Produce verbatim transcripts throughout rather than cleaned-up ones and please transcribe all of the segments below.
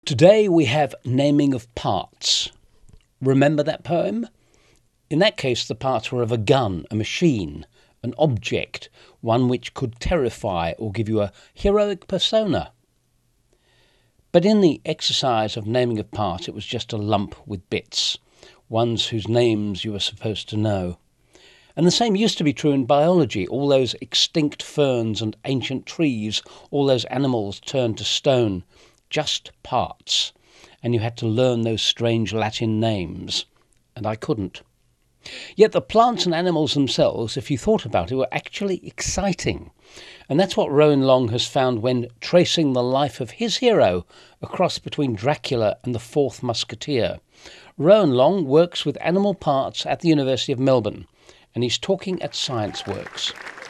Today we have naming of parts. Remember that poem? In that case, the parts were of a gun, a machine, an object, one which could terrify or give you a heroic persona. But in the exercise of naming of parts, it was just a lump with bits, ones whose names you were supposed to know. And the same used to be true in biology, all those extinct ferns and ancient trees, all those animals turned to stone. Just parts, and you had to learn those strange Latin names, and I couldn't. Yet the plants and animals themselves, if you thought about it, were actually exciting. And that's what Rowan Long has found when tracing the life of his hero, a cross between Dracula and the Fourth Musketeer. Rowan Long works with animal parts at the University of Melbourne, and he's talking at ScienceWorks.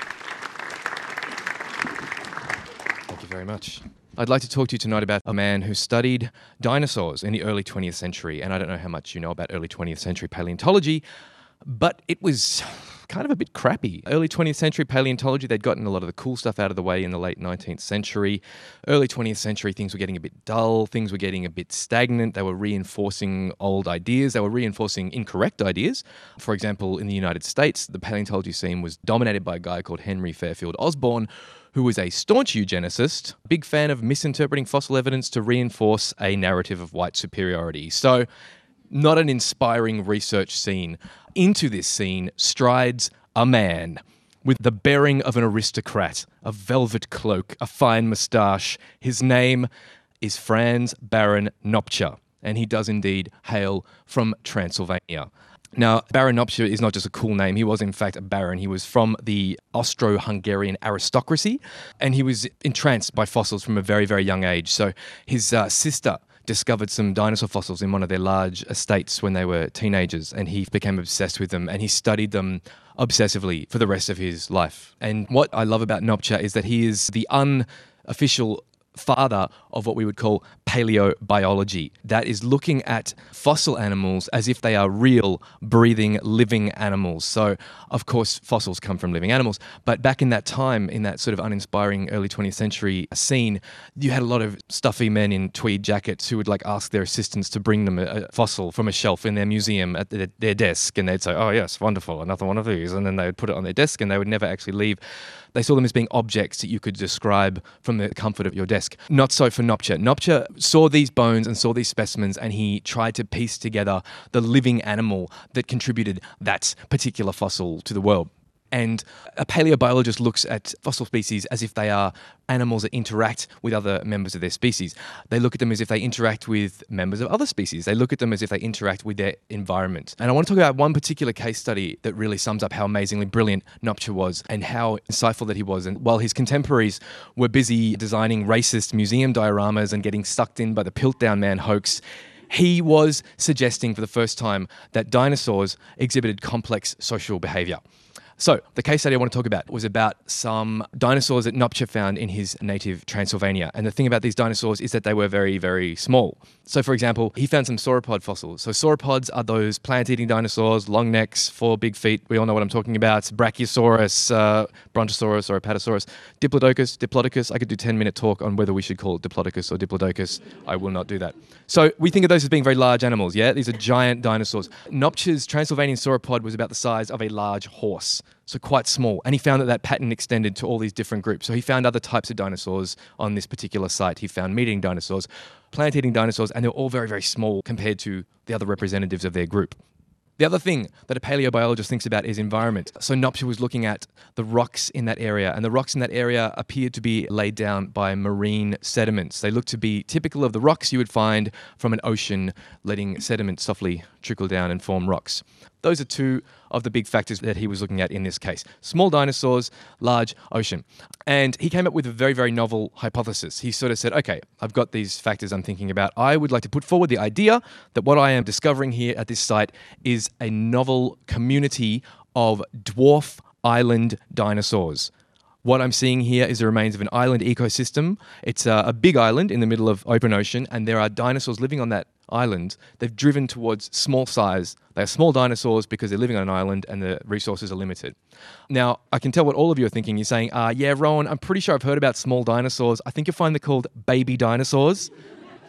Thank you very much. I'd like to talk to you tonight about a man who studied dinosaurs in the early twentieth century. And I don't know how much you know about early twentieth century paleontology, but it was kind of a bit crappy. Early twentieth century paleontology, they'd gotten a lot of the cool stuff out of the way in the late nineteenth century. Early twentieth century, things were getting a bit dull, things were getting a bit stagnant. They were reinforcing old ideas, they were reinforcing incorrect ideas. For example, in the United States, the paleontology scene was dominated by a guy called Henry Fairfield Osborn, who was a staunch eugenicist, big fan of misinterpreting fossil evidence to reinforce a narrative of white superiority. So, not an inspiring research scene. Into this scene strides a man with the bearing of an aristocrat, a velvet cloak, a fine moustache. His name is Franz Baron Nopcsa, and he does indeed hail from Transylvania. Now, Baron Nopcsa is not just a cool name. He was, in fact, a baron. He was from the Austro-Hungarian aristocracy, and he was entranced by fossils from a very, very young age. So his uh, sister discovered some dinosaur fossils in one of their large estates when they were teenagers, and he became obsessed with them, and he studied them obsessively for the rest of his life. And what I love about Nopcsa is that he is the unofficial father of what we would call paleobiology. That is looking at fossil animals as if they are real, breathing, living animals. So, of course, fossils come from living animals. But back in that time, in that sort of uninspiring early twentieth century scene, you had a lot of stuffy men in tweed jackets who would like ask their assistants to bring them a, a fossil from a shelf in their museum at their, their desk. And they'd say, oh yes, wonderful, another one of these. And then they would put it on their desk and they would never actually leave. They saw them as being objects that you could describe from the comfort of your desk. Not so for Nopcsa. Nopcsa saw these bones and saw these specimens, and he tried to piece together the living animal that contributed that particular fossil to the world. And a paleobiologist looks at fossil species as if they are animals that interact with other members of their species. They look at them as if they interact with members of other species. They look at them as if they interact with their environment. And I want to talk about one particular case study that really sums up how amazingly brilliant Nopcsa was and how insightful that he was. And while his contemporaries were busy designing racist museum dioramas and getting sucked in by the Piltdown Man hoax, he was suggesting for the first time that dinosaurs exhibited complex social behaviour. So, the case study I want to talk about was about some dinosaurs that Nopcsa found in his native Transylvania. And the thing about these dinosaurs is that they were very, very small. So, for example, he found some sauropod fossils. So, sauropods are those plant-eating dinosaurs, long necks, four big feet. We all know what I'm talking about. Brachiosaurus, uh, Brontosaurus, or Apatosaurus. Diplodocus, Diplodocus. I could do a ten-minute talk on whether we should call it Diplodocus or Diplodocus. I will not do that. So, we think of those as being very large animals, yeah? These are giant dinosaurs. Nopcsa's Transylvanian sauropod was about the size of a large horse. So quite small. And he found that that pattern extended to all these different groups. So he found other types of dinosaurs on this particular site. He found meat-eating dinosaurs, plant-eating dinosaurs, and they were all very, very small compared to the other representatives of their group. The other thing that a paleobiologist thinks about is environment. So Nopcsa was looking at the rocks in that area, and the rocks in that area appeared to be laid down by marine sediments. They looked to be typical of the rocks you would find from an ocean, letting sediment softly trickle down and form rocks. Those are two of the big factors that he was looking at in this case. Small dinosaurs, large ocean. And he came up with a very, very novel hypothesis. He sort of said, okay, I've got these factors I'm thinking about. I would like to put forward the idea that what I am discovering here at this site is a novel community of dwarf island dinosaurs. What I'm seeing here is the remains of an island ecosystem. It's a, a big island in the middle of open ocean, and there are dinosaurs living on that island. They've driven towards small size. They're small dinosaurs because they're living on an island and the resources are limited. Now, I can tell what all of you are thinking. You're saying, uh, yeah, Rowan, I'm pretty sure I've heard about small dinosaurs. I think you'll find they're called baby dinosaurs.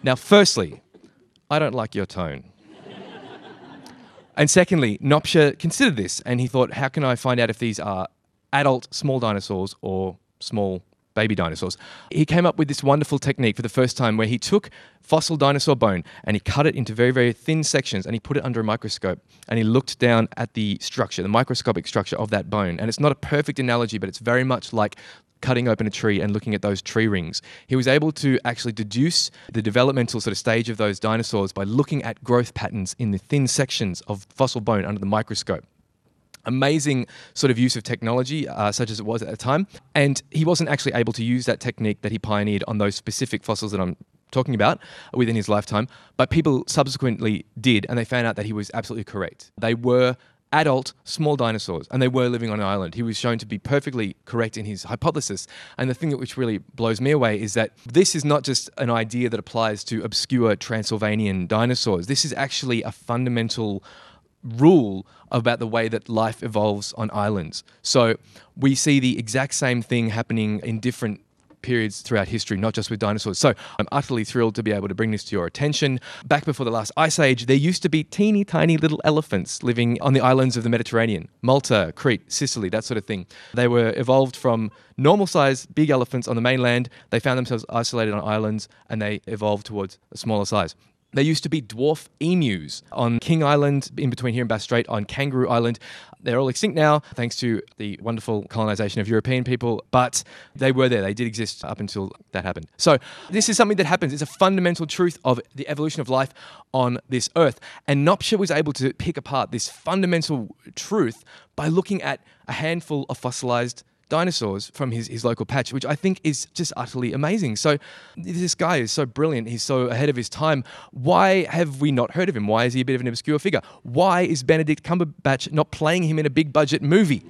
Now, firstly, I don't like your tone. And secondly, Nopcsa considered this and he thought, how can I find out if these are adult small dinosaurs or small baby dinosaurs? He came up with this wonderful technique for the first time where he took fossil dinosaur bone and he cut it into very, very thin sections and he put it under a microscope and he looked down at the structure, the microscopic structure of that bone. And it's not a perfect analogy, but it's very much like cutting open a tree and looking at those tree rings. He was able to actually deduce the developmental sort of stage of those dinosaurs by looking at growth patterns in the thin sections of fossil bone under the microscope. Amazing sort of use of technology, uh, such as it was at the time. And he wasn't actually able to use that technique that he pioneered on those specific fossils that I'm talking about within his lifetime, but people subsequently did, and they found out that he was absolutely correct. They were adult small dinosaurs, and they were living on an island. He was shown to be perfectly correct in his hypothesis. And the thing that which really blows me away is that this is not just an idea that applies to obscure Transylvanian dinosaurs. This is actually a fundamental rule about the way that life evolves on islands. So we see the exact same thing happening in different periods throughout history, not just with dinosaurs. So I'm utterly thrilled to be able to bring this to your attention. Back before the last ice age, there used to be teeny tiny little elephants living on the islands of the Mediterranean, Malta, Crete, Sicily, that sort of thing. They were evolved from normal sized big elephants on the mainland. They found themselves isolated on islands and they evolved towards a smaller size. There used to be dwarf emus on King Island, in between here and Bass Strait, on Kangaroo Island. They're all extinct now, thanks to the wonderful colonization of European people, but they were there. They did exist up until that happened. So this is something that happens. It's a fundamental truth of the evolution of life on this earth. And Nopcsa was able to pick apart this fundamental truth by looking at a handful of fossilized dinosaurs from his, his local patch, which I think is just utterly amazing. So this guy is so brilliant. He's so ahead of his time. Why have we not heard of him? Why is he a bit of an obscure figure? Why is Benedict Cumberbatch not playing him in a big budget movie?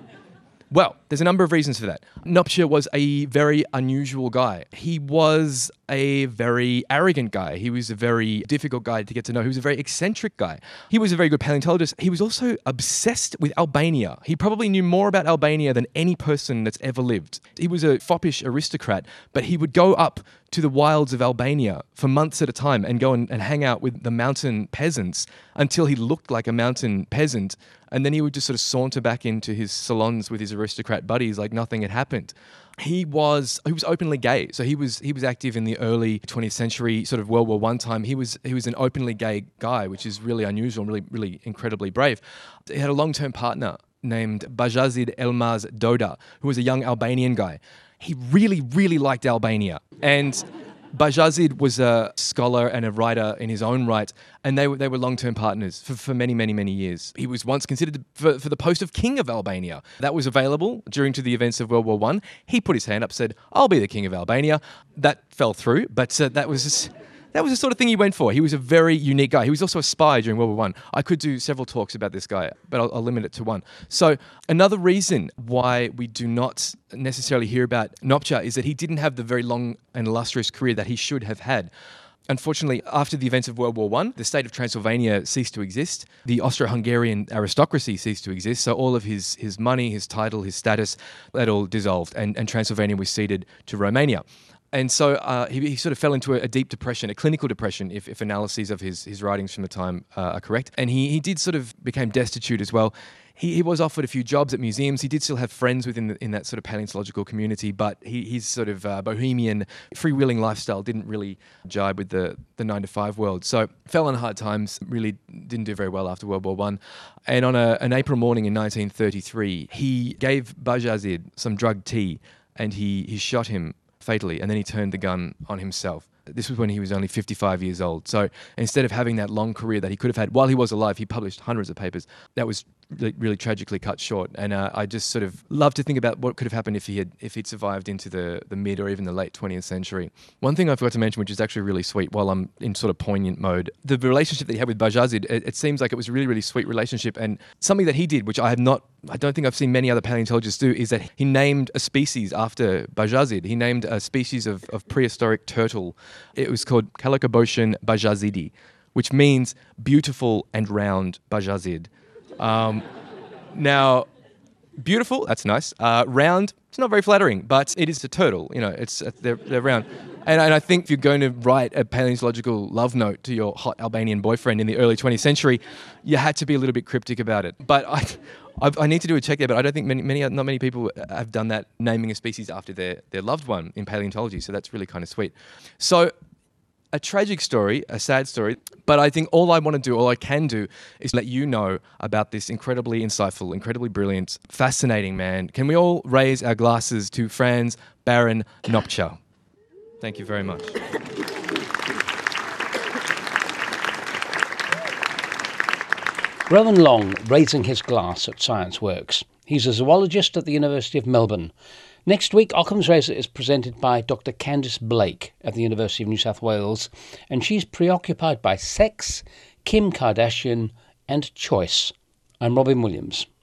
Well, there's a number of reasons for that. Nopcsa was a very unusual guy. He was a very arrogant guy. He was a very difficult guy to get to know. He was a very eccentric guy. He was a very good paleontologist. He was also obsessed with Albania. He probably knew more about Albania than any person that's ever lived. He was a foppish aristocrat, but he would go up to the wilds of Albania for months at a time and go and, and hang out with the mountain peasants until he looked like a mountain peasant. And then he would just sort of saunter back into his salons with his aristocrat buddies like nothing had happened. He was he was openly gay, so he was he was active in the early twentieth century, sort of World War One time. He was he was an openly gay guy, which is really unusual and really really incredibly brave. He had a long-term partner named Bajazid Elmaz Doda, who was a young Albanian guy. He really really liked Albania, and Bajazid was a scholar and a writer in his own right, and they were, they were long-term partners for, for many, many, many years. He was once considered for, for the post of king of Albania. That was available during to the events of World War One. He put his hand up, said, "I'll be the king of Albania." That fell through, but uh, that was just, that was the sort of thing he went for. He was a very unique guy. He was also a spy during World War One. I could do several talks about this guy, but I'll, I'll limit it to one. So another reason why we do not necessarily hear about Nopcsa is that he didn't have the very long and illustrious career that he should have had. Unfortunately, after the events of World War One, the state of Transylvania ceased to exist. The Austro-Hungarian aristocracy ceased to exist. So all of his, his money, his title, his status, that all dissolved, and, and Transylvania was ceded to Romania. And so uh, he, he sort of fell into a, a deep depression, a clinical depression, if, if analyses of his, his writings from the time uh, are correct. And he, he did sort of became destitute as well. He, he was offered a few jobs at museums. He did still have friends within the, in that sort of paleontological community, but he, his sort of uh, bohemian, freewheeling lifestyle didn't really jibe with the, the nine to five world. So fell on hard times, really didn't do very well after World War One. And on a, an April morning in nineteen thirty-three, he gave Bajazid some drugged tea and he, he shot him fatally, and then he turned the gun on himself. This was when he was only fifty-five years old. So instead of having that long career that he could have had while he was alive, he published hundreds of papers. That was really, really tragically cut short. And uh, I just sort of love to think about what could have happened if he had if he'd survived into the, the mid or even the late twentieth century. One thing I forgot to mention, which is actually really sweet while I'm in sort of poignant mode, the relationship that he had with Bajazid, it, it seems like it was a really, really sweet relationship. And something that he did, which I have not, I don't think I've seen many other paleontologists do, is that he named a species after Bajazid. He named a species of, of prehistoric turtle. It was called Calicoboscian bajazidi, which means beautiful and round Bajazid. Um, now, Beautiful, that's nice. Uh, round, it's not very flattering, but it is a turtle. You know, it's uh, they're, they're round. And, and I think if you're going to write a paleontological love note to your hot Albanian boyfriend in the early twentieth century, you had to be a little bit cryptic about it. But I, I've, I need to do a check there, but I don't think many, many, not many people have done that, naming a species after their, their loved one in paleontology. So that's really kind of sweet. So a tragic story, a sad story, but I think all I want to do, all I can do, is let you know about this incredibly insightful, incredibly brilliant, fascinating man. Can we all raise our glasses to Franz Baron Nopcsa? Thank you very much. Rowan Long raising his glass at Science Works. He's a zoologist at the University of Melbourne. Next week, Occam's Razor is presented by Doctor Candice Blake at the University of New South Wales, and she's preoccupied by sex, Kim Kardashian and choice. I'm Robin Williams.